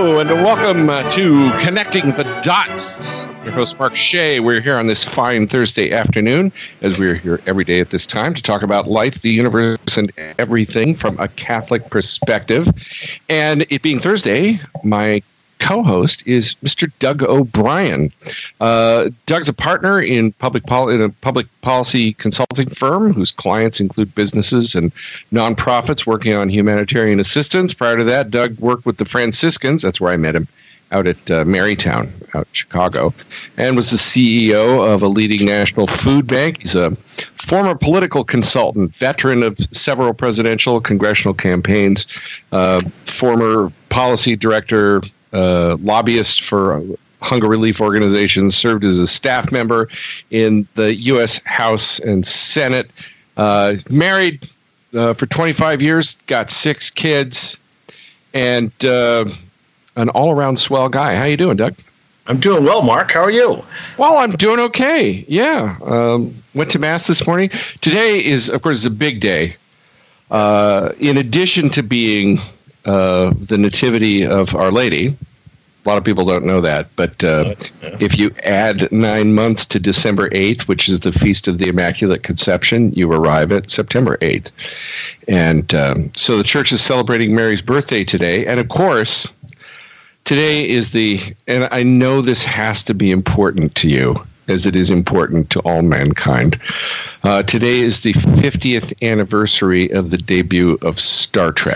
Hello, and welcome to Connecting the Dots. Your host, Mark Shea. We're here on this fine Thursday afternoon, as we're here every day at this time to talk about life, the universe, and everything from a Catholic perspective. And it being Thursday, my co-host is Mr. Doug O'Brien. Doug's a partner in a public policy consulting firm whose clients include businesses and nonprofits working on humanitarian assistance. Prior to that, Doug worked with the Franciscans. That's where I met him, out at Marytown, out in Chicago, and was the CEO of a leading national food bank. He's a former political consultant, veteran of several presidential, congressional campaigns, former policy director, lobbyist for hunger relief organizations, served as a staff member in the U.S. House and Senate, married for 25 years, got 6 kids, and an all-around swell guy. How you doing, Doug? I'm doing well, Mark. How are you? Well, I'm doing okay. Yeah. Went to Mass this morning. Today is, of course, a big day. In addition to being the Nativity of Our Lady. A lot of people don't know that, but if you add 9 months to December 8th, which is the Feast of the Immaculate Conception, you arrive at September 8th. And so the church is celebrating Mary's birthday today. And of course, today is and I know this has to be important to you, as it is important to all mankind. Today is the 50th anniversary of the debut of Star Trek.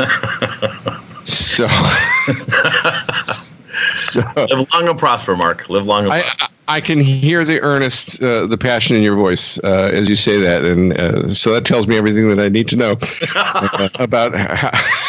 So live long and prosper, Mark. Live long and prosper. I can hear the earnest, the passion in your voice as you say that, and so that tells me everything that I need to know about how.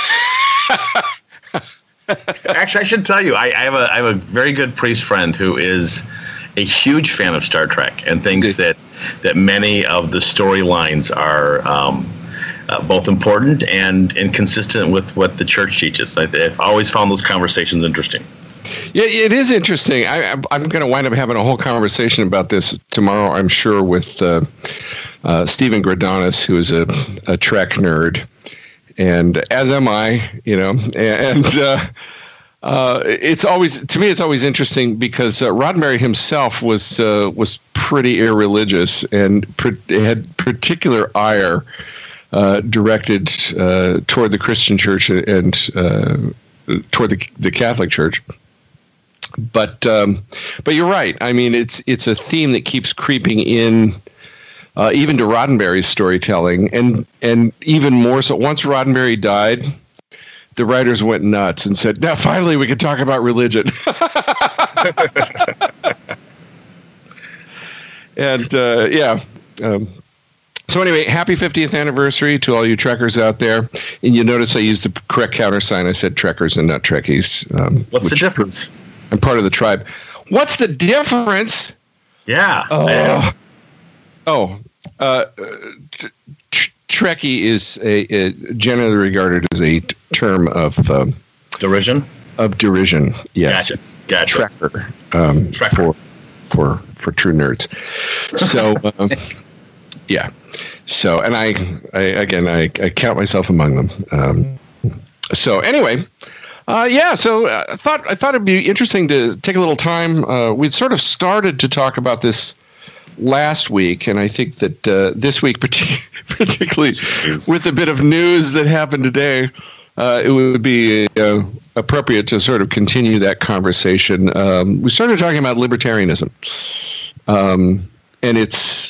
Actually, I should tell you, I have a very good priest friend who is a huge fan of Star Trek and thinks that many of the storylines are both important and consistent with what the church teaches. I've always found those conversations interesting. Yeah, it is interesting. I'm going to wind up having a whole conversation about this tomorrow, I'm sure, with Stephen Gradanis, who is a Trek nerd, and as am I, and it's always interesting because Roddenberry himself was pretty irreligious and had particular ire directed toward the Christian church and toward the Catholic Church. But you're right. I mean, it's a theme that keeps creeping in, even to Roddenberry's storytelling, and even more so. Once Roddenberry died, the writers went nuts and said, "Now, finally, we can talk about religion." And so anyway, happy 50th anniversary to all you Trekkers out there. And you notice I used the correct countersign. I said Trekkers and not Trekkies. What's the difference? I'm part of the tribe. What's the difference? Yeah. Trekkie is a generally regarded as a term of derision. Of derision, yes. Gotcha. Trekker. Trekker. For true nerds. So yeah. So, and I count myself among them. So anyway. So I thought it'd be interesting to take a little time. We'd sort of started to talk about this last week, and I think that this week, particularly with a bit of news that happened today, it would be appropriate to sort of continue that conversation. We started talking about libertarianism, and it's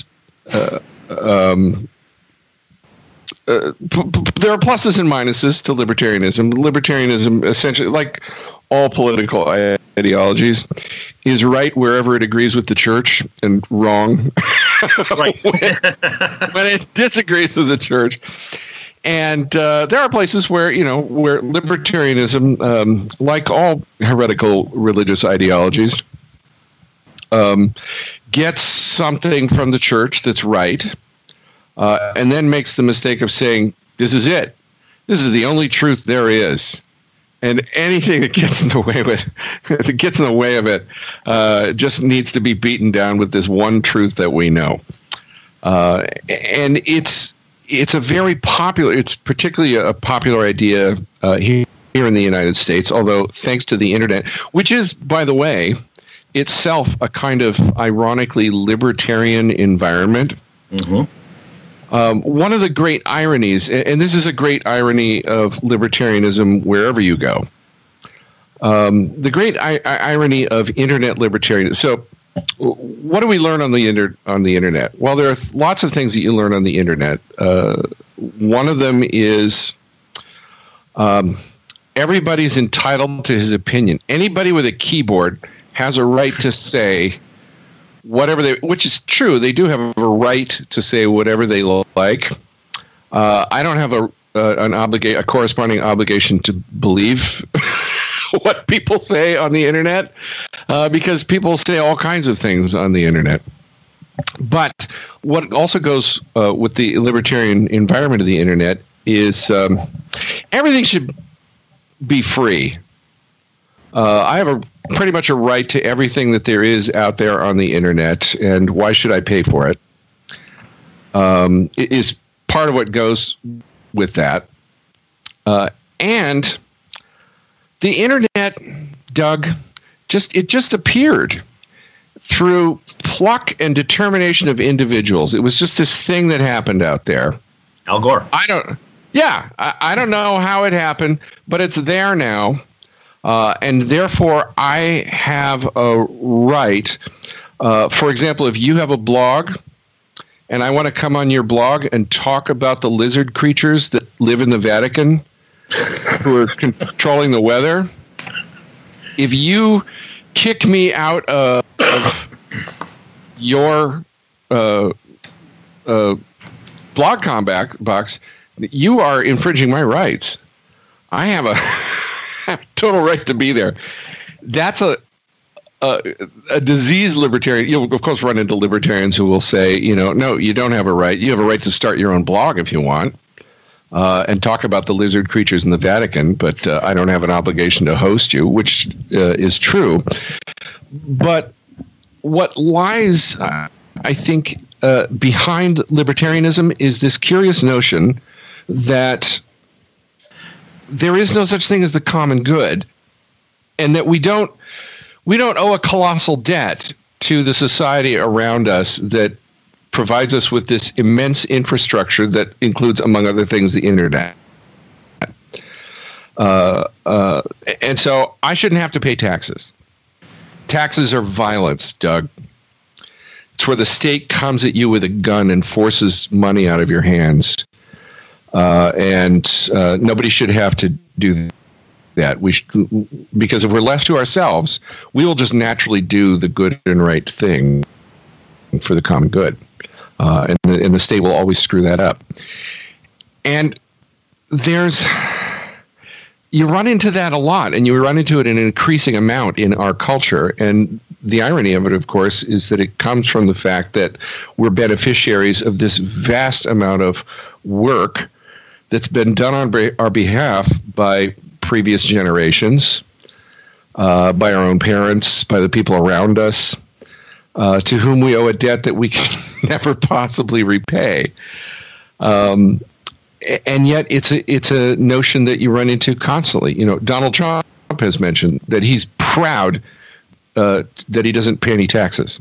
there are pluses and minuses to libertarianism. Libertarianism, essentially, like all political ideologies, is right wherever it agrees with the church and wrong right. when it disagrees with the church. And there are places where libertarianism, like all heretical religious ideologies, gets something from the church that's right, and then makes the mistake of saying, this is it. This is the only truth there is. And anything that gets in the way of it just needs to be beaten down with this one truth that we know. And it's particularly a popular idea here in the United States, although thanks to the internet, which is, by the way, itself a kind of ironically libertarian environment. Mm-hmm. One of the great ironies, and this is a great irony of libertarianism wherever you go, the great irony of internet libertarianism. So what do we learn on the internet? Well, there are lots of things that you learn on the internet. One of them is everybody's entitled to his opinion. Anybody with a keyboard has a right to say whatever which is true. They do have a right to say whatever they like. I don't have a corresponding obligation to believe what people say on the internet, because people say all kinds of things on the internet. But what also goes with the libertarian environment of the internet is everything should be free. I have pretty much a right to everything that there is out there on the internet, and why should I pay for it? It is part of what goes with that. And the internet, Doug, just appeared through pluck and determination of individuals. It was just this thing that happened out there. Al Gore. I don't know how it happened, but it's there now. And therefore, I have a right. For example, if you have a blog and I want to come on your blog and talk about the lizard creatures that live in the Vatican who are controlling the weather, if you kick me out of your blog box, you are infringing my rights. I have a total right to be there. That's a diseased libertarian. You'll, of course, run into libertarians who will say, no, you don't have a right. You have a right to start your own blog if you want and talk about the lizard creatures in the Vatican, but I don't have an obligation to host you, which is true. But what lies, I think, behind libertarianism is this curious notion that there is no such thing as the common good, and that we don't owe a colossal debt to the society around us that provides us with this immense infrastructure that includes, among other things, the internet. And so I shouldn't have to pay taxes. Taxes are violence, Doug. It's where the state comes at you with a gun and forces money out of your hands. And nobody should have to do that. Because if we're left to ourselves, we will just naturally do the good and right thing for the common good. And the state will always screw that up. And you run into that a lot, and you run into it in an increasing amount in our culture. And the irony of it, of course, is that it comes from the fact that we're beneficiaries of this vast amount of work that's been done on our behalf by previous generations, by our own parents, by the people around us, to whom we owe a debt that we can never possibly repay. And yet it's a notion that you run into constantly. Donald Trump has mentioned that he's proud that he doesn't pay any taxes.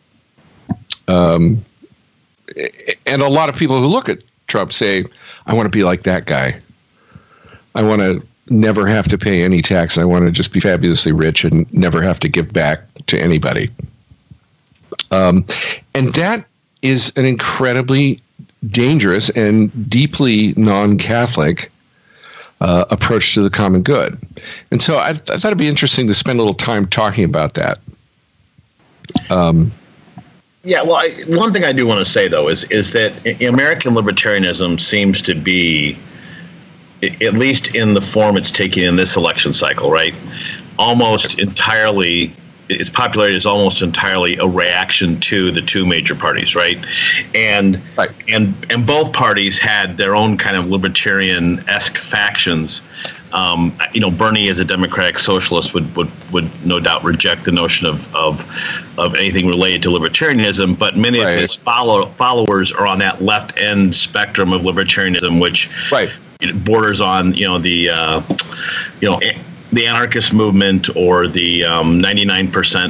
And a lot of people who look at Trump say, I want to be like that guy. I want to never have to pay any tax. I want to just be fabulously rich and never have to give back to anybody. And that is an incredibly dangerous and deeply non-Catholic approach to the common good. And so I thought it'd be interesting to spend a little time talking about that. Yeah, well, one thing I do want to say, though, is that American libertarianism seems to be, at least in the form it's taking in this election cycle, right, almost entirely, its popularity is almost entirely a reaction to the two major parties, right? And both parties had their own kind of libertarian-esque factions. Bernie, as a democratic socialist, would no doubt reject the notion of anything related to libertarianism. But many of his followers are on that left end spectrum of libertarianism, which it borders on the anarchist movement or the 99%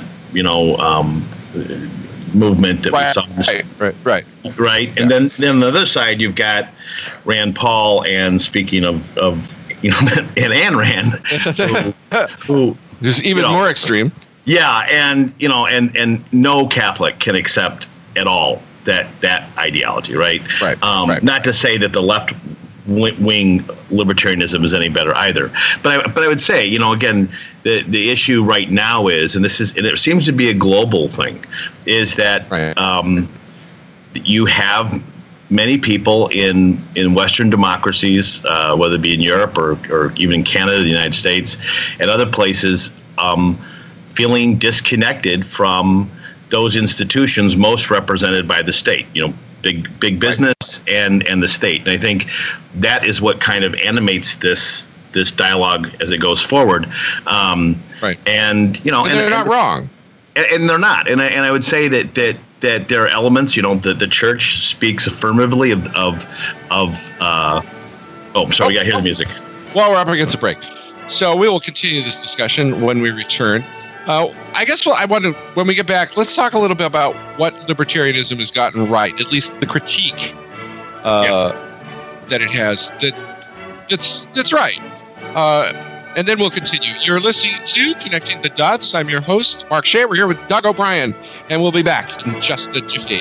movement that we saw. Right. And then on the other side, you've got Rand Paul, and speaking of and Ayn Rand, who is even more extreme. Yeah, and no Catholic can accept at all that ideology, right? Right. Not to say that the left wing libertarianism is any better either, but I would say, again, the issue right now is, and it seems to be a global thing, is that you have many people in Western democracies, whether it be in Europe or even in Canada, the United States, and other places, feeling disconnected from those institutions most represented by the state. Big business and the state. And I think that is what kind of animates this dialogue as it goes forward. And they're not wrong. And they're not. And I would say that there are elements. The church speaks affirmatively of. We got to hear the music. Well, we're up against a break, so we will continue this discussion when we return. I guess when we get back, let's talk a little bit about what libertarianism has gotten right, at least the critique that it has. That's right. And then we'll continue. You're listening to Connecting the Dots. I'm your host, Mark Shea. We're here with Doug O'Brien, and we'll be back in just a jiffy.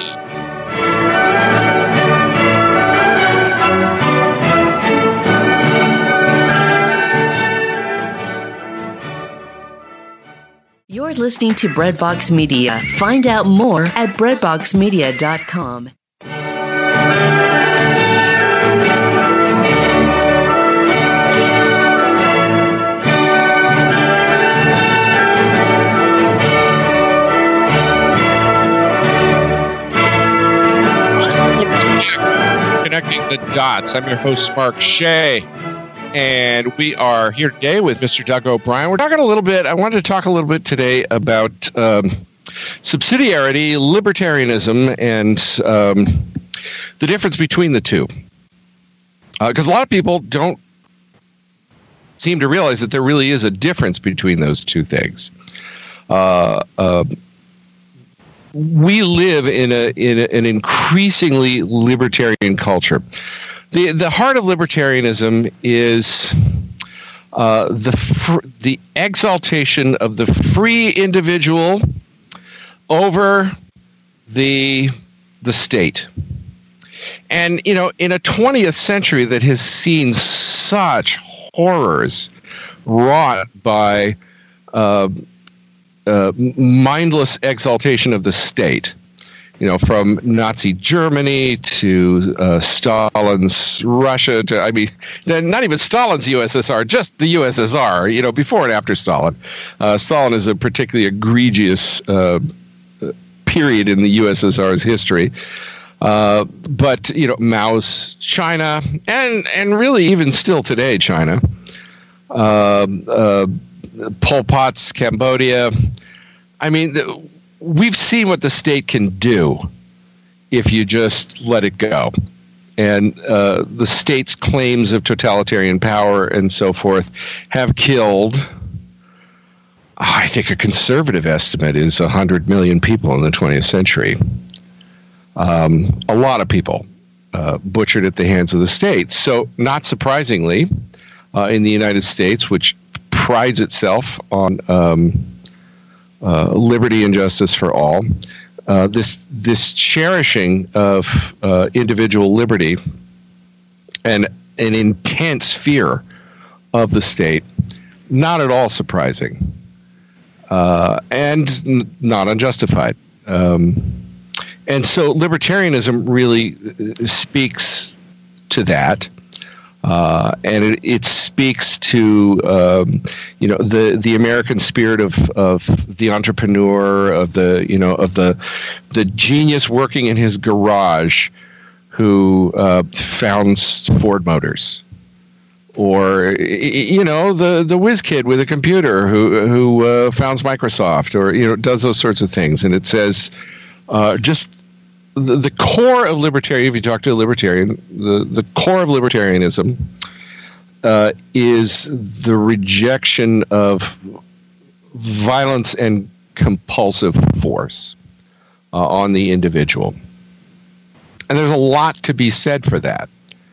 You're listening to Breadbox Media. Find out more at breadboxmedia.com. Connecting the Dots. I'm your host, Mark Shea. And we are here today with Mr. Doug O'Brien. We're talking a little bit, I wanted to talk a little bit today about subsidiarity, libertarianism, and the difference between the two. Because a lot of people don't seem to realize that there really is a difference between those two things. We live in an increasingly libertarian culture. The heart of libertarianism is the exaltation of the free individual over the state. And, in a 20th century that has seen such horrors wrought by mindless exaltation of the state, from Nazi Germany to Stalin's Russia to, not even Stalin's USSR, just the USSR, before and after Stalin. Stalin is a particularly egregious period in the USSR's history. But, Mao's China, and really even still today, China, Pol Pot's Cambodia. We've seen what the state can do if you just let it go. And the state's claims of totalitarian power and so forth have killed, I think a conservative estimate is 100 million people in the 20th century. A lot of people butchered at the hands of the state. So not surprisingly, in the United States, which prides itself on liberty and justice for all, this cherishing of individual liberty and an intense fear of the state, not at all surprising, and not unjustified. And so libertarianism really speaks to that. And it speaks to the American spirit of the entrepreneur, of the genius working in his garage who founds Ford Motors, or the whiz kid with a computer who founds Microsoft, or does those sorts of things. And it says just the core of libertarian, if you talk to a libertarian, the core of libertarianism is the rejection of violence and compulsive force on the individual. And there's a lot to be said for that.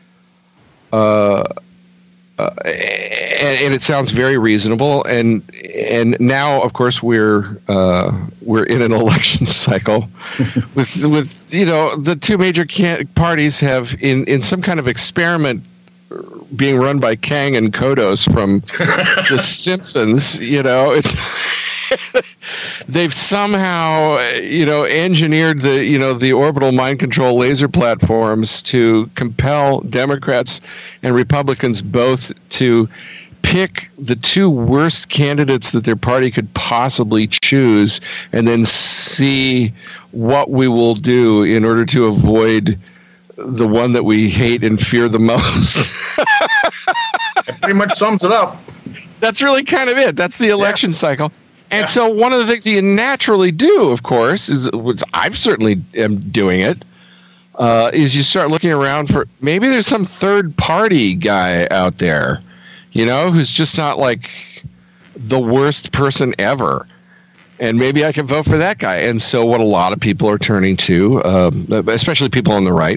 And it sounds very reasonable. And now, of course, we're in an election cycle with the two major parties have in some kind of experiment being run by Kang and Kodos from The Simpsons. It's they've somehow engineered the orbital mind control laser platforms to compel Democrats and Republicans both to pick the two worst candidates that their party could possibly choose, and then see what we will do in order to avoid the one that we hate and fear the most. That pretty much sums it up. That's really kind of it. That's the election cycle. And so one of the things you naturally do, of course, is which I've certainly am doing it, is you start looking around for maybe there's some third party guy out there, who's just not like the worst person ever. And maybe I can vote for that guy. And so what a lot of people are turning to, especially people on the right,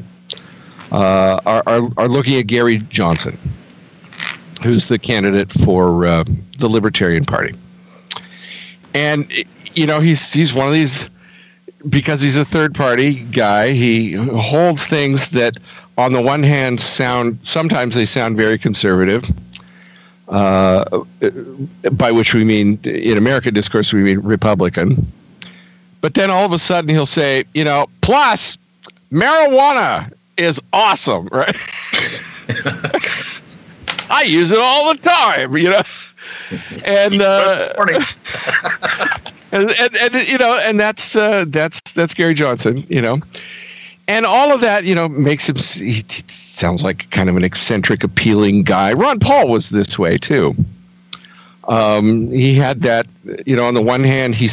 are looking at Gary Johnson, who's the candidate for the Libertarian Party. And, he's one of these, because he's a third party guy, he holds things that on the one hand sometimes they sound very conservative, by which we mean, in American discourse, we mean Republican. But then all of a sudden he'll say, plus marijuana is awesome, right? I use it all the time, and and that's Gary Johnson, and all of that, makes him. He sounds like kind of an eccentric, appealing guy. Ron Paul was this way too. He had that, on the one hand, he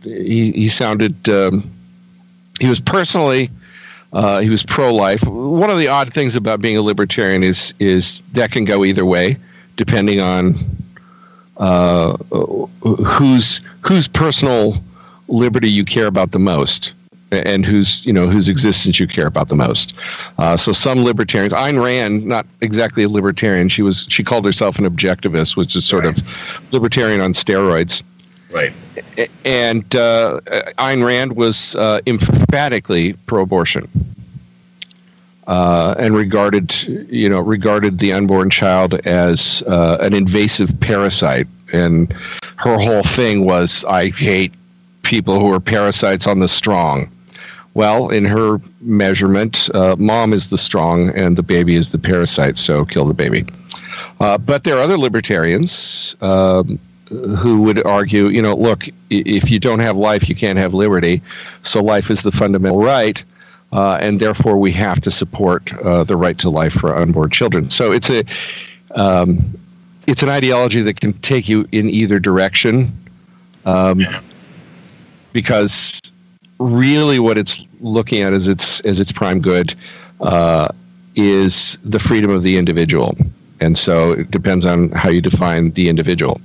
was personally. He was pro-life. One of the odd things about being a libertarian is that can go either way, depending on whose personal liberty you care about the most, and whose existence you care about the most. So some libertarians, Ayn Rand, not exactly a libertarian. She called herself an objectivist, which is sort of libertarian on steroids. Right. And Ayn Rand was emphatically pro-abortion, and regarded the unborn child as an invasive parasite. And her whole thing was, I hate people who are parasites on the strong. Well, in her measurement, mom is the strong and the baby is the parasite, so kill the baby. But there are other libertarians who would argue, look, if you don't have life, you can't have liberty. So life is the fundamental right, and therefore we have to support the right to life for unborn children. So it's an ideology that can take you in either direction, because really what it's looking at as its prime good is the freedom of the individual. And so it depends on how you define the individual.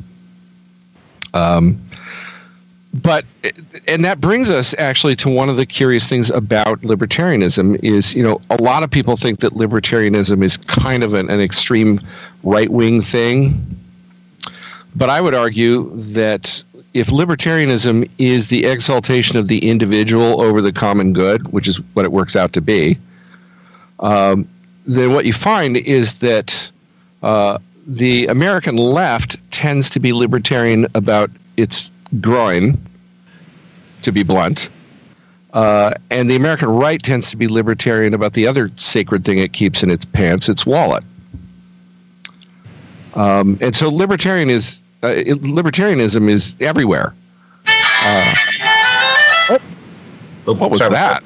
But that brings us actually to one of the curious things about libertarianism is, a lot of people think that libertarianism is kind of an extreme right-wing thing. But I would argue that if libertarianism is the exaltation of the individual over the common good, which is what it works out to be, then what you find is that the American left tends to be libertarian about its groin, to be blunt, and the American right tends to be libertarian about the other sacred thing it keeps in its pants, its wallet. And so libertarianism is everywhere. What was that?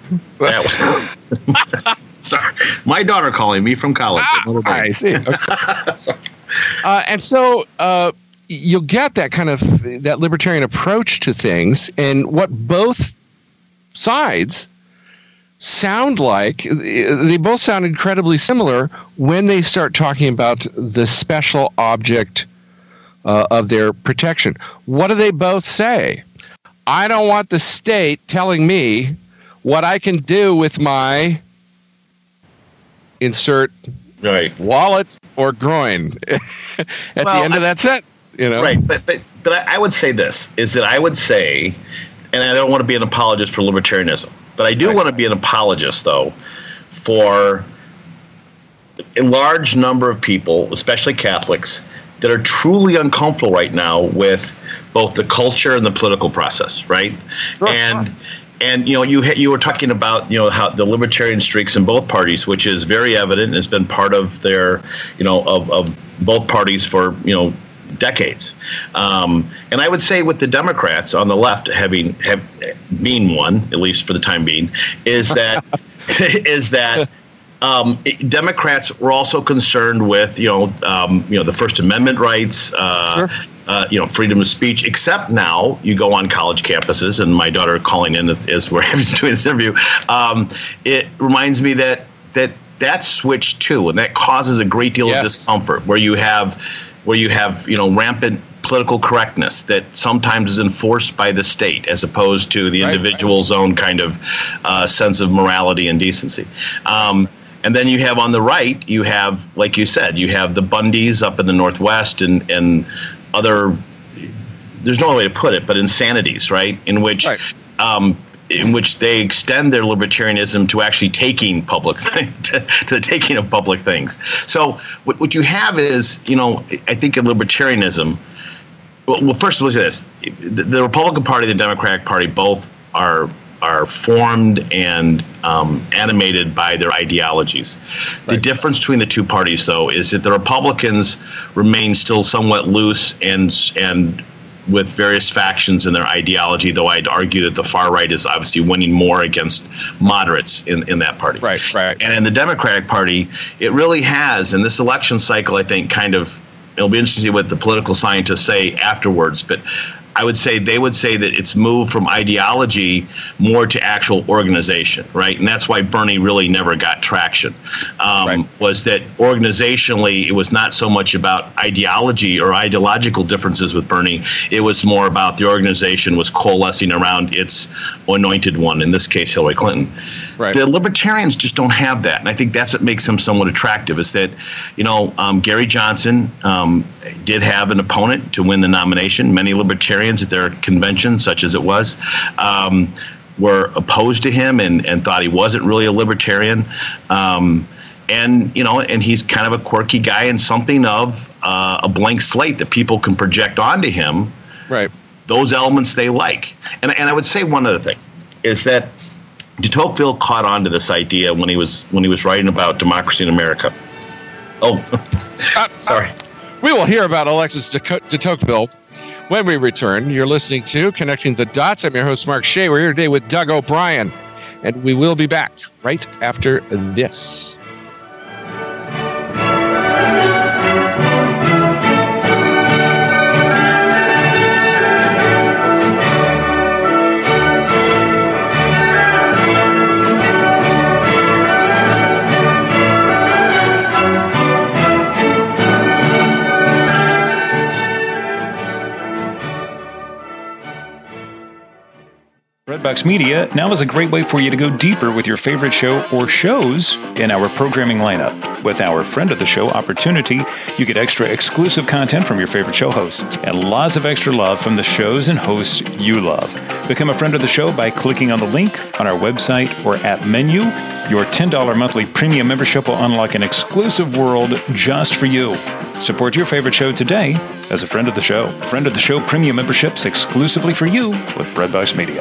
Sorry, my daughter calling me from college. I see. Okay. And so you'll get that kind of that libertarian approach to things, and what both sides sound like they both sound incredibly similar when they start talking about the special object of their protection. What do they both say? I don't want the state telling me what I can do with my insert wallets or groin at the end of that sentence. Right, but I would say this, is that I would say, and I don't want to be an apologist for libertarianism, but I do want to be an apologist, though, for a large number of people, especially Catholics, that are truly uncomfortable right now with both the culture and the political process, right? Sure. And you were talking about how the libertarian streaks in both parties, which is very evident, has been part of their of both parties for decades. And I would say with the Democrats on the left being one, at least for the time being, is that Democrats were also concerned with the First Amendment rights, freedom of speech. Except now you go on college campuses, and my daughter calling in as we're doing this interview. It reminds me that switched too, and that causes a great deal of discomfort where you have rampant political correctness that sometimes is enforced by the state as opposed to the individual's own kind of sense of morality and decency. And then you have on the right, you have, like you said, you have the Bundys up in the Northwest and other, there's no other way to put it, but insanities, right? In which they extend their libertarianism to actually taking public to the taking of public things. So what you have is, I think in libertarianism, well, first look at this. The Republican Party and the Democratic Party both are formed and animated by their ideologies. Right. The difference between the two parties, though, is that the Republicans remain still somewhat loose and with various factions in their ideology, though I'd argue that the far right is obviously winning more against moderates in that party. Right. And in the Democratic Party, it really has, in this election cycle, I think, it'll be interesting to see what the political scientists say afterwards, but they would say that it's moved from ideology more to actual organization, right? And that's why Bernie really never got traction, was that organizationally it was not so much about ideology or ideological differences with Bernie. It was more about the organization was coalescing around its anointed one, in this case, Hillary Clinton. Right. The libertarians just don't have that. And I think that's what makes them somewhat attractive, is that, Gary Johnson did have an opponent to win the nomination. Many libertarians at their convention, such as it was, were opposed to him and thought he wasn't really a libertarian. And he's kind of a quirky guy and something of a blank slate that people can project onto him. Right. Those elements they like. And I would say one other thing is that de Tocqueville caught on to this idea when he was writing about democracy in America. Oh, sorry. We will hear about Alexis de Tocqueville when we return. You're listening to Connecting the Dots. I'm your host, Mark Shea. We're here today with Doug O'Brien, and we will be back right after this. Redbox Media now is a great way for you to go deeper with your favorite show or shows in our programming lineup. With our Friend of the Show opportunity, you get extra exclusive content from your favorite show hosts and lots of extra love from the shows and hosts you love. Become a friend of the show by clicking on the link on our website or app menu. Your $10 monthly premium membership will unlock an exclusive world just for you. Support your favorite show today as a friend of the show. Friend of the Show premium memberships exclusively for you with Redbox Media.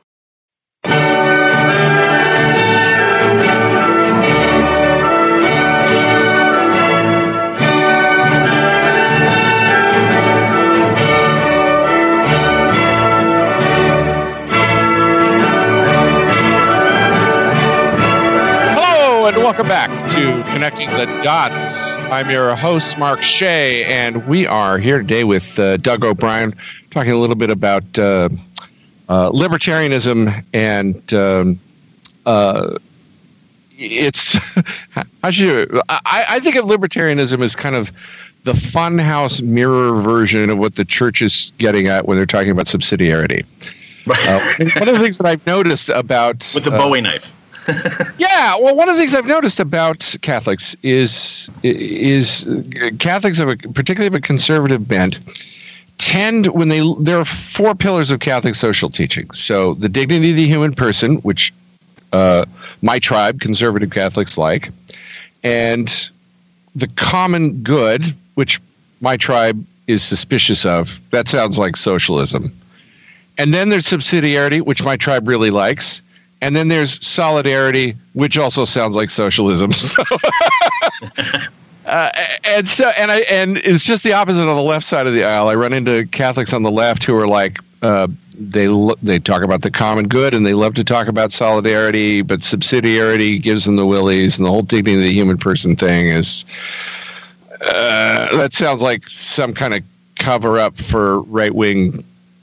Welcome back to Connecting the Dots. I'm your host, Mark Shea, and we are here today with Doug O'Brien, talking a little bit about libertarianism and it's I think of libertarianism as kind of the funhouse mirror version of what the church is getting at when they're talking about subsidiarity. One of the things that I've noticed about with the Bowie knife. Yeah, well, one of the things I've noticed about Catholics is Catholics particularly of a conservative bent tend there are four pillars of Catholic social teaching. So the dignity of the human person, which my tribe, conservative Catholics, like, and the common good, which my tribe is suspicious of. That sounds like socialism. And then there's subsidiarity, which my tribe really likes. And then there's solidarity, which also sounds like socialism. So, and it's just the opposite on the left side of the aisle. I run into Catholics on the left who are like, they talk about the common good and they love to talk about solidarity, but subsidiarity gives them the willies, and the whole dignity of the human person thing is that sounds like some kind of cover up for right wing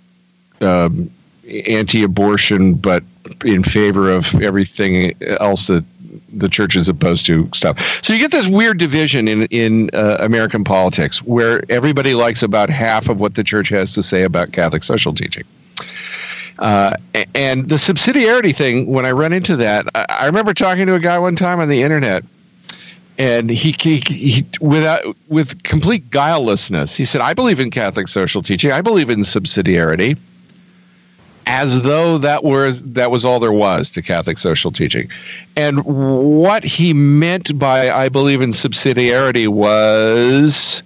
anti-abortion, but in favor of everything else that the church is opposed to stuff. So you get this weird division in American politics where everybody likes about half of what the church has to say about Catholic social teaching. And the subsidiarity thing, when I run into that, I remember talking to a guy one time on the internet, and he with complete guilelessness, he said, I believe in Catholic social teaching. I believe in subsidiarity, as though that was all there was to Catholic social teaching. And what he meant by I believe in subsidiarity was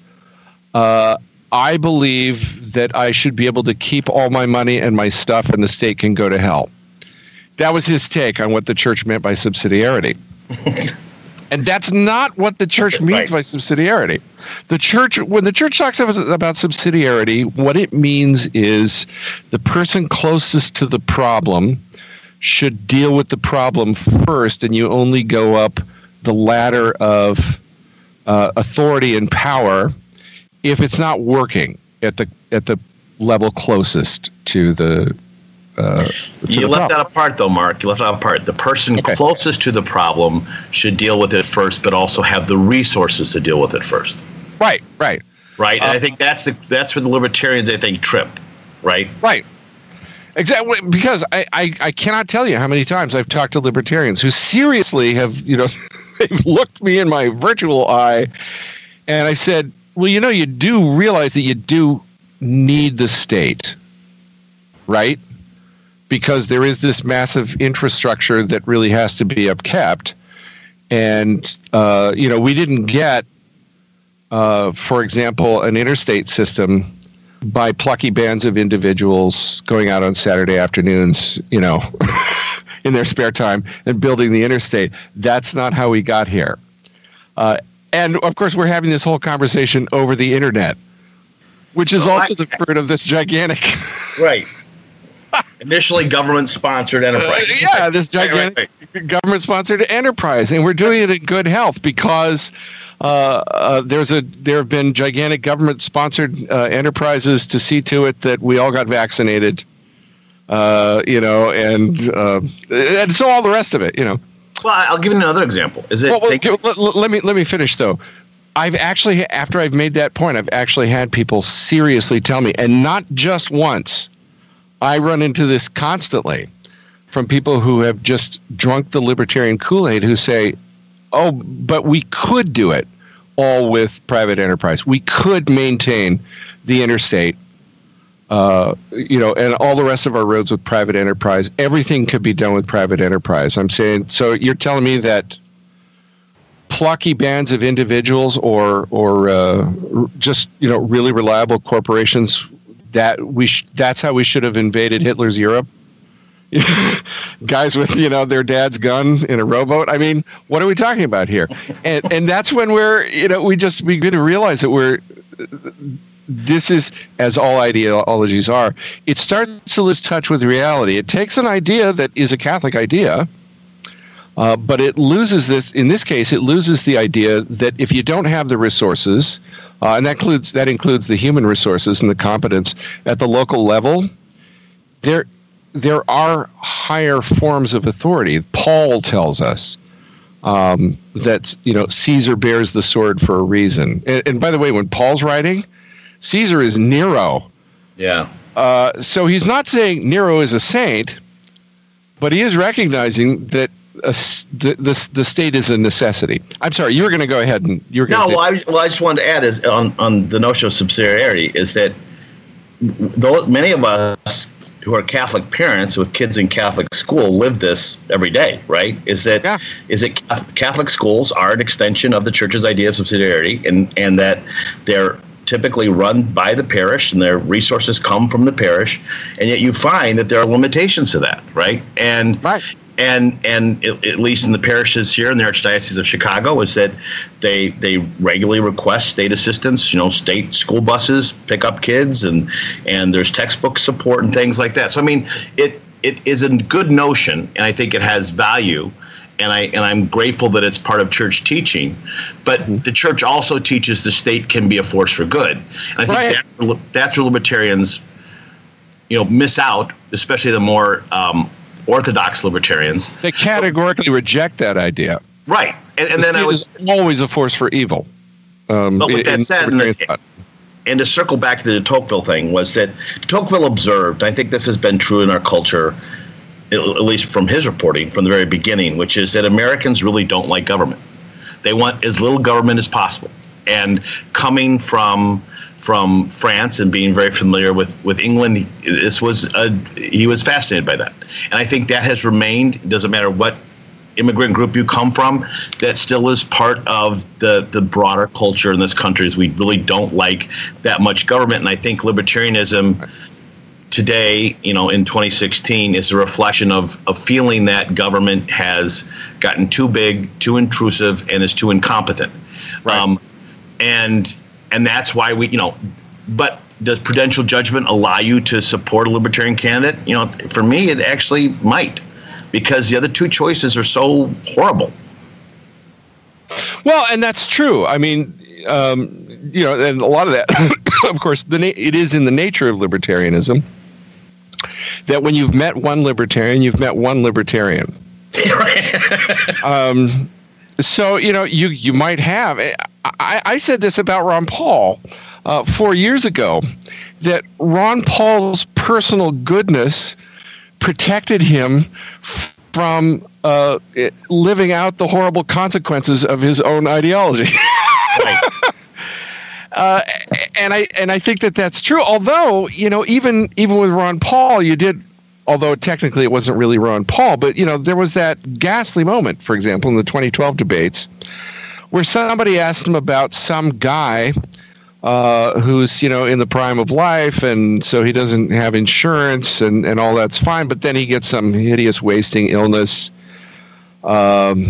I believe that I should be able to keep all my money and my stuff and the state can go to hell. That was his take on what the church meant by subsidiarity. And that's not what the church means by subsidiarity. When the church talks about subsidiarity, what it means is the person closest to the problem should deal with the problem first, and you only go up the ladder of authority and power if it's not working at the level closest to the. You left out a part, though, Mark. You left out a part. The person closest to the problem should deal with it first, but also have the resources to deal with it first. Right. And I think that's where the libertarians, I think, trip. Right. Exactly, because I cannot tell you how many times I've talked to libertarians who seriously have, they've looked me in my virtual eye, and I said, well, you do realize that you do need the state, right? Because there is this massive infrastructure that really has to be upkept. And, we didn't get, for example, an interstate system by plucky bands of individuals going out on Saturday afternoons, in their spare time and building the interstate. That's not how we got here. And, of course, we're having this whole conversation over the internet, which is also the fruit of this gigantic... Right. Initially government-sponsored enterprise. This gigantic government-sponsored enterprise, and we're doing it in good health because there have been gigantic government-sponsored enterprises to see to it that we all got vaccinated, and so all the rest of it, Well, I'll give you another example. Let me finish though. I've actually, after I've made that point, I've actually had people seriously tell me, and not just once. I run into this constantly from people who have just drunk the libertarian Kool-Aid who say, oh, but we could do it all with private enterprise. We could maintain the interstate, and all the rest of our roads with private enterprise. Everything could be done with private enterprise. I'm saying, so you're telling me that plucky bands of individuals or just, really reliable corporations that's how we should have invaded Hitler's Europe? Guys with, their dad's gun in a rowboat. I mean, what are we talking about here? And that's when we begin to realize that this is, as all ideologies are, it starts to lose touch with reality. It takes an idea that is a Catholic idea, but it loses in this case, it loses the idea that if you don't have the resources, and that includes the human resources and the competence at the local level, there are higher forms of authority. Paul tells us that Caesar bears the sword for a reason. And by the way, when Paul's writing, Caesar is Nero. Yeah. So he's not saying Nero is a saint, but he is recognizing that the state is a necessity. I'm sorry, you were going to go ahead and you were going to say. I just wanted to add is on the notion of subsidiarity is that though many of us who are Catholic parents with kids in Catholic school live this every day, right? Is that Catholic schools are an extension of the church's idea of subsidiarity, and that they're typically run by the parish and their resources come from the parish, and yet you find that there are limitations to that, right? And at least in the parishes here in the Archdiocese of Chicago, is that they regularly request state assistance. State school buses pick up kids, and there's textbook support and things like that. So I mean, it is a good notion, and I think it has value, and I'm grateful that it's part of church teaching. But the church also teaches the state can be a force for good, and I think that's where libertarians, miss out, especially the more Orthodox libertarians. They categorically reject that idea. Right. And then is always a force for evil. But with that said, and to circle back to the de Tocqueville thing, was that de Tocqueville observed, I think this has been true in our culture, at least from his reporting from the very beginning, which is that Americans really don't like government. They want as little government as possible. And coming from France and being very familiar with England, he was fascinated by that. And I think that has remained. It doesn't matter what immigrant group you come from, that still is part of the broader culture in this country, is we really don't like that much government. And I think libertarianism today, in 2016, is a reflection of feeling that government has gotten too big, too intrusive, and is too incompetent. Right. And that's why but does prudential judgment allow you to support a libertarian candidate? For me, it actually might, because the other two choices are so horrible. Well, and that's true. I mean, and a lot of that, of course, it is in the nature of libertarianism that when you've met one libertarian, you've met one libertarian. So, you might have. I said this about Ron Paul 4 years ago, that Ron Paul's personal goodness protected him from living out the horrible consequences of his own ideology. Right. And I think that that's true. Although, even with Ron Paul, although technically it wasn't really Ron Paul, but there was that ghastly moment, for example, in the 2012 debates, where somebody asked him about some guy who's in the prime of life, and so he doesn't have insurance, and all that's fine, but then he gets some hideous wasting illness. What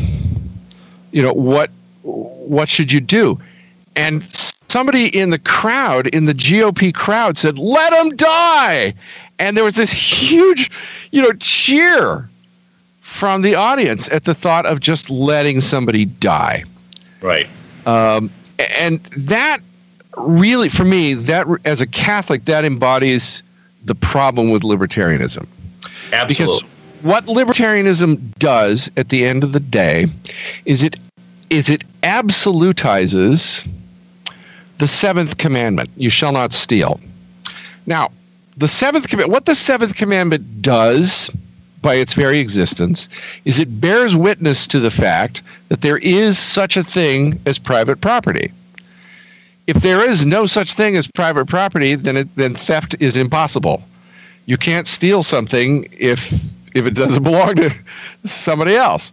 should you do? And somebody in the crowd, in the GOP crowd, said, "Let him die!" And there was this huge, cheer from the audience at the thought of just letting somebody die. Right. And that really, for me, that as a Catholic, that embodies the problem with libertarianism. Absolutely. Because what libertarianism does at the end of the day is it absolutizes the seventh commandment: you shall not steal. Now, what the seventh commandment does by its very existence is it bears witness to the fact that there is such a thing as private property. If there is no such thing as private property, then theft is impossible. You can't steal something if it doesn't belong to somebody else.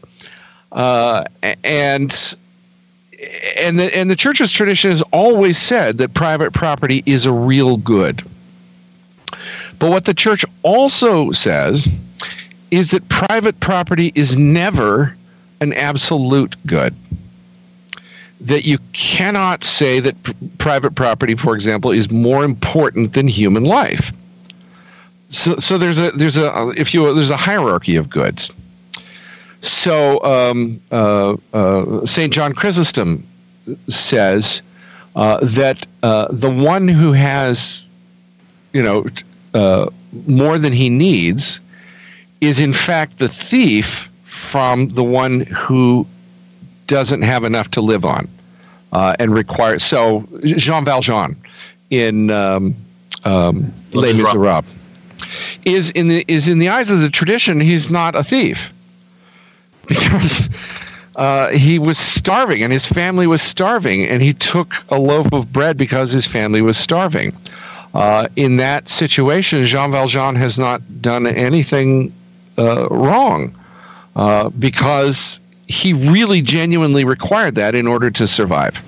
And the church's tradition has always said that private property is a real good. But what the church also says is that private property is never an absolute good. That you cannot say that private property, for example, is more important than human life. So there's a hierarchy of goods. So St. John Chrysostom says that the one who has more than he needs is in fact the thief from the one who doesn't have enough to live on and require. So Jean Valjean in Les Miserables is in the eyes of the tradition, he's not a thief because he was starving and his family was starving, and he took a loaf of bread because his family was starving. In that situation, Jean Valjean has not done anything wrong because he really genuinely required that in order to survive.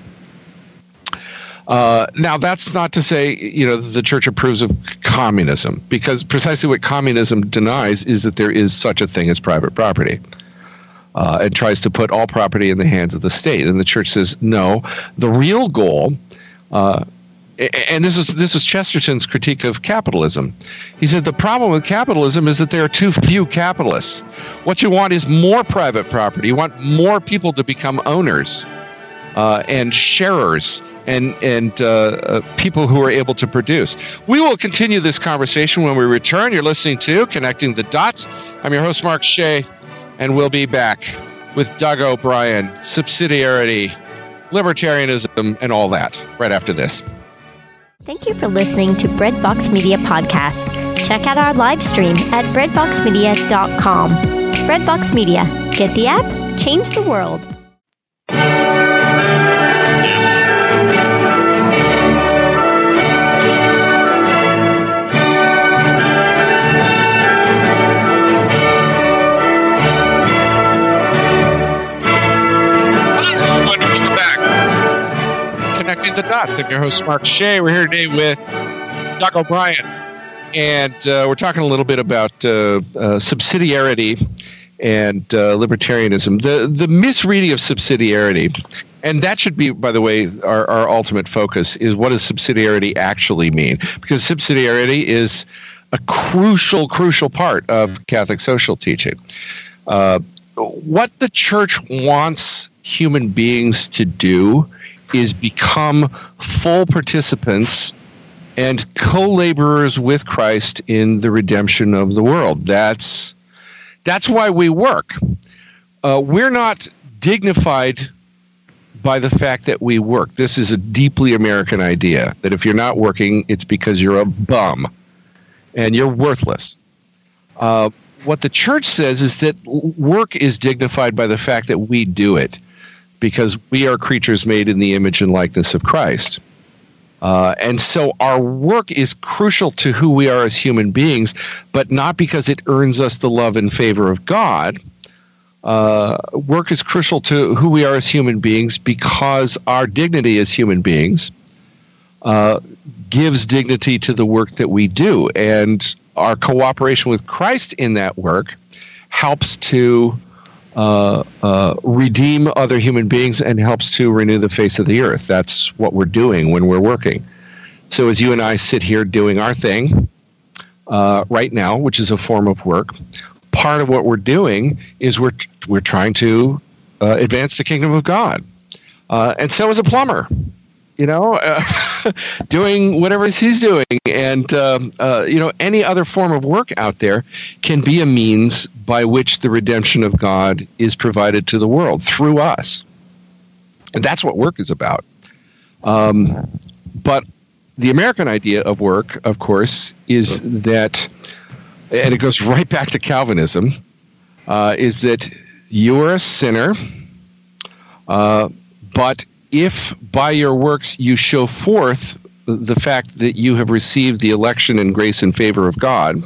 Now, that's not to say, the church approves of communism, because precisely what communism denies is that there is such a thing as private property. It tries to put all property in the hands of the state. And the church says, no, the real goal, and this is Chesterton's critique of capitalism. He said the problem with capitalism is that there are too few capitalists. What you want is more private property. You want more people to become owners and sharers and people who are able to produce. We will continue this conversation when we return. You're listening to Connecting the Dots. I'm your host, Mark Shea, and we'll be back with Doug O'Brien, subsidiarity, libertarianism, and all that right after this. Thank you for listening to Breadbox Media Podcasts. Check out our live stream at breadboxmedia.com. Breadbox Media. Get the app, change the world. Connecting the Dots. I'm your host, Mark Shea. We're here today with Doug O'Brien, and we're talking a little bit about subsidiarity and libertarianism. The misreading of subsidiarity, and that should be, by the way, our ultimate focus, is what does subsidiarity actually mean? Because subsidiarity is a crucial part of Catholic social teaching. What the church wants human beings to do is become full participants and co-laborers with Christ in the redemption of the world. That's why we work. We're not dignified by the fact that we work. This is a deeply American idea, that if you're not working, it's because you're a bum and you're worthless. What the church says is that work is dignified by the fact that we do it, because we are creatures made in the image and likeness of Christ. And so our work is crucial to who we are as human beings, but not because it earns us the love and favor of God. Work is crucial to who we are as human beings because our dignity as human beings gives dignity to the work that we do. And our cooperation with Christ in that work helps to redeem other human beings and helps to renew the face of the earth. That's what we're doing when we're working. So as you and I sit here doing our thing right now, which is a form of work, part of what we're doing is we're trying to advance the kingdom of God. And so is a plumber, doing whatever he's doing. And, any other form of work out there can be a means by which the redemption of God is provided to the world through us. And that's what work is about. But the American idea of work, of course, is that, and it goes right back to Calvinism, is that you are a sinner, but if by your works you show forth the fact that you have received the election and grace and favor of God,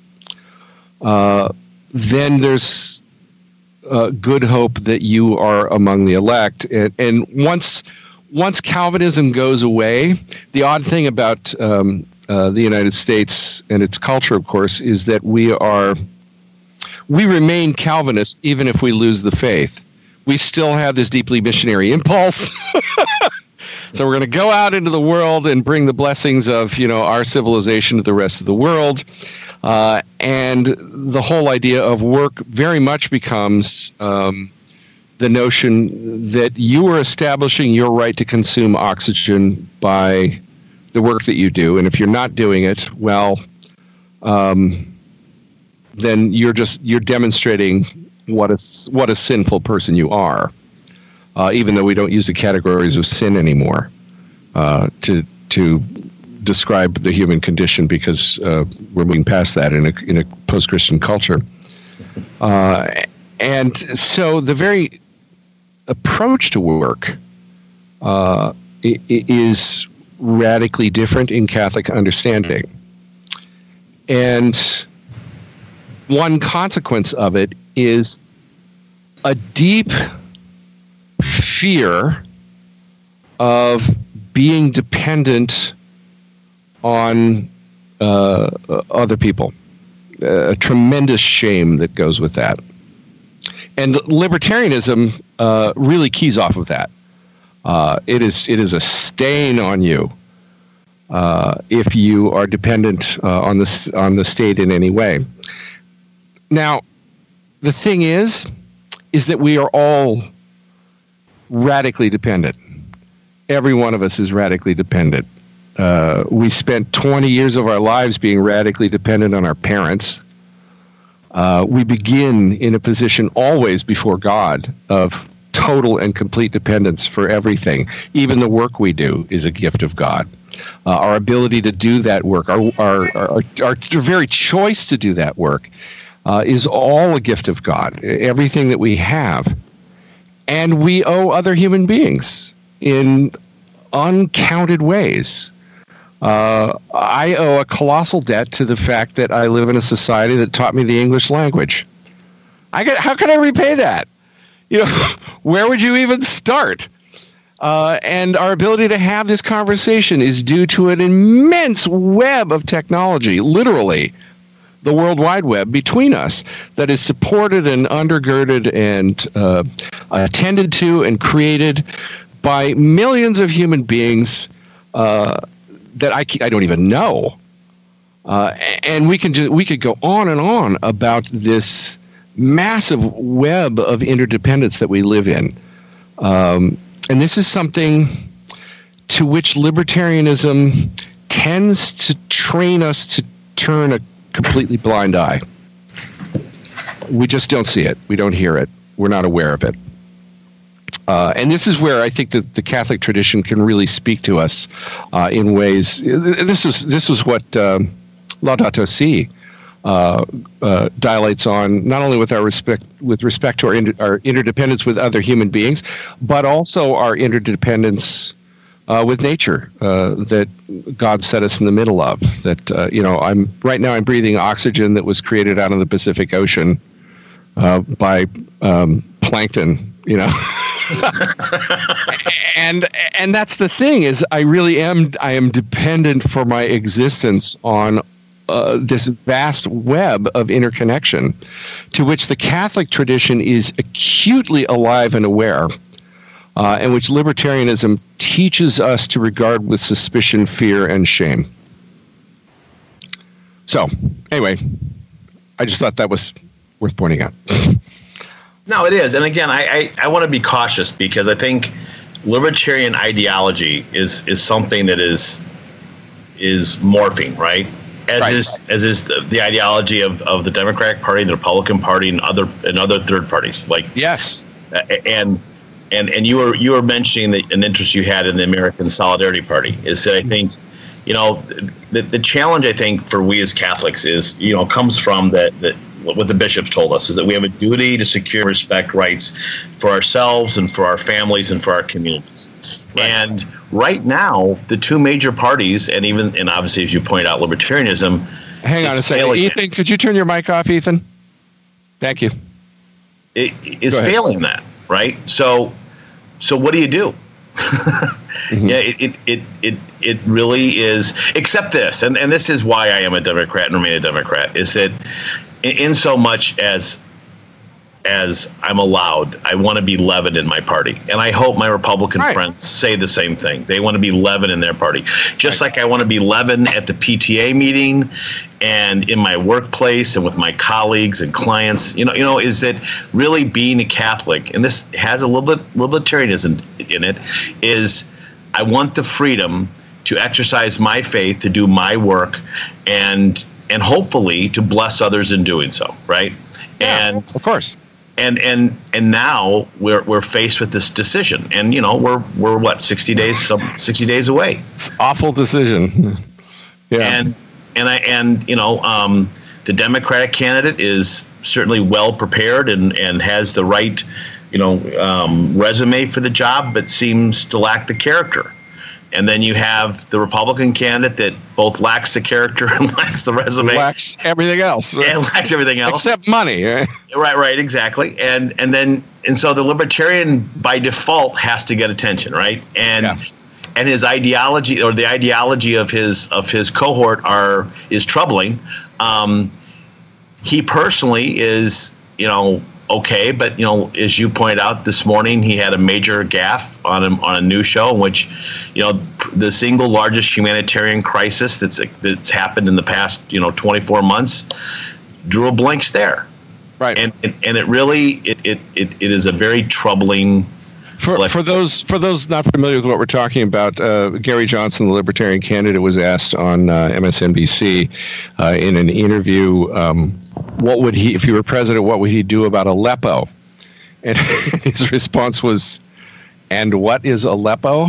then there's good hope that you are among the elect. And once Calvinism goes away, the odd thing about the United States and its culture, of course, is that we remain Calvinist even if we lose the faith. We still have this deeply missionary impulse. So we're going to go out into the world and bring the blessings of, our civilization to the rest of the world. And the whole idea of work very much becomes the notion that you are establishing your right to consume oxygen by the work that you do. And if you're not doing it, well, then you're demonstrating what a sinful person you are. Even though we don't use the categories of sin anymore to describe the human condition, because we're moving past that in a post-Christian culture. And so the very approach to work is radically different in Catholic understanding. And one consequence of it is a deep fear of being dependent on other people. A tremendous shame that goes with that. And libertarianism really keys off of that. It is a stain on you if you are dependent on the state in any way. Now, the thing is that we are all radically dependent. Every one of us is radically dependent. We spent 20 years of our lives being radically dependent on our parents. We begin in a position always before God of total and complete dependence for everything. Even the work we do is a gift of God. Our ability to do that work, our very choice to do that work, is all a gift of God. Everything that we have. And we owe other human beings in uncounted ways. I owe a colossal debt to the fact that I live in a society that taught me the English language. How can I repay that? Where would you even start? And our ability to have this conversation is due to an immense web of technology, literally the World Wide Web between us, that is supported and undergirded and attended to and created by millions of human beings that I don't even know. And we could go on and on about this massive web of interdependence that we live in. And this is something to which libertarianism tends to train us to turn a completely blind eye. We just don't see it. We don't hear it. We're not aware of it. And this is where I think that the Catholic tradition can really speak to us in ways. This was what Laudato Si dilates on, not only with respect to our interdependence with other human beings, but also our interdependence with nature that God set us in the middle of. That I'm breathing oxygen that was created out of the Pacific Ocean by plankton. And that's the thing, is I am dependent for my existence on this vast web of interconnection, to which the Catholic tradition is acutely alive and aware, and which libertarianism teaches us to regard with suspicion, fear, and shame. So, anyway, I just thought that was worth pointing out. No, it is. And again, I want to be cautious, because I think libertarian ideology is something that is morphing, right? As is the ideology of the Democratic Party, the Republican Party, and other third parties. Like, yes, and you were mentioning an interest you had in the American Solidarity Party. Is that I think the challenge, I think, for we as Catholics is comes from that what the bishops told us, is that we have a duty to secure and respect rights for ourselves and for our families and for our communities. Right. And right now, the two major parties, and obviously, as you point out, libertarianism. Hang on a second, Ethan. Could you turn your mic off, Ethan? Thank you. It is failing that, right? So what do you do? Mm-hmm. Yeah, it really is. Except this, and this is why I am a Democrat and remain a Democrat, is that in so much as I'm allowed, I want to be leaven in my party. And I hope my Republican friends say the same thing. They want to be leaven in their party. Just like I want to be leaven at the PTA meeting and in my workplace and with my colleagues and clients. Is that really being a Catholic, and this has a little bit libertarianism in it, is I want the freedom to exercise my faith, to do my work, and and hopefully to bless others in doing so, right? Yeah, and of course. And now we're faced with this decision, and we're what 60 days away. It's an awful decision. Yeah. And the Democratic candidate is certainly well prepared and has the right resume for the job, but seems to lack the character. And then you have the Republican candidate that both lacks the character and lacks the resume. Lacks everything else. And lacks everything else. Except money. Right, exactly. And so the Libertarian by default has to get attention, right? And his ideology, or the ideology of his cohort, is troubling. He personally is, okay, but as you pointed out this morning, he had a major gaffe on a news show in which, the single largest humanitarian crisis that's happened in the past 24 months drew a blank stare. Right, and it really it is a very troubling. For those not familiar with what we're talking about, Gary Johnson, the Libertarian candidate, was asked on MSNBC in an interview, what would he, if he were president, what would he do about Aleppo? And his response was, "And what is Aleppo?"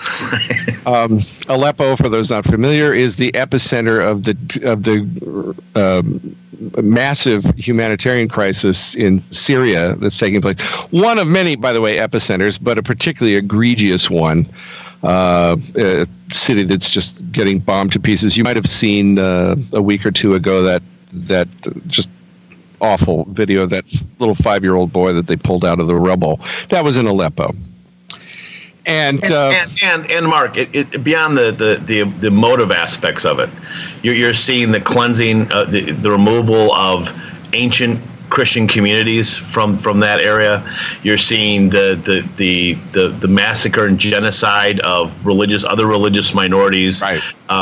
Aleppo, for those not familiar, is the epicenter of the massive humanitarian crisis in Syria that's taking place. One of many, by the way, epicenters, but a particularly egregious one. A city that's just getting bombed to pieces. You might have seen a week or two ago that just awful video of that little 5-year-old boy that they pulled out of the rubble. That was in Aleppo. And Mark, it beyond the motive aspects of it, you're seeing the cleansing, the removal of ancient Christian communities from that area. You're seeing the massacre and genocide of other religious minorities. Right.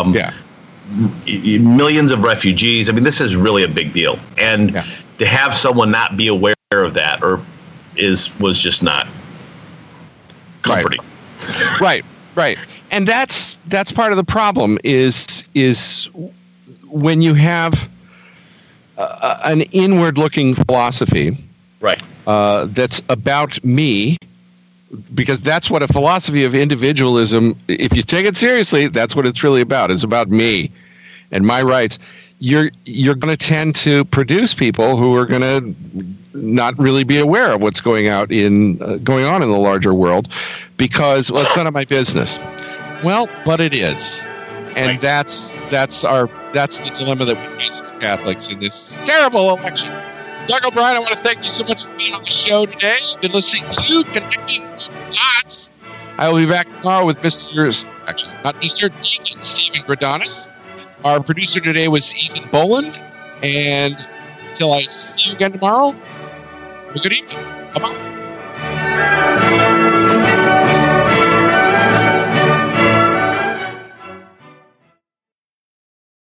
Millions of refugees. I mean, this is really a big deal, and to have someone not be aware of that was just not comforting. Right. And that's part of the problem is when you have an inward-looking philosophy, right? That's about me, because that's what a philosophy of individualism, if you take it seriously, that's what it's really about. It's about me and my rights. You're going to tend to produce people who are going to not really be aware of what's going on in the larger world, because it's none of my business. Well, but it is, and right. that's the dilemma that we face as Catholics in this terrible election. Doug O'Brien, I want to thank you so much for being on the show today. You've been listening to Connecting the Dots. I will be back tomorrow with Deacon Stephen Gradanis. Our producer today was Ethan Boland, and until I see you again tomorrow, have a good evening. Bye-bye.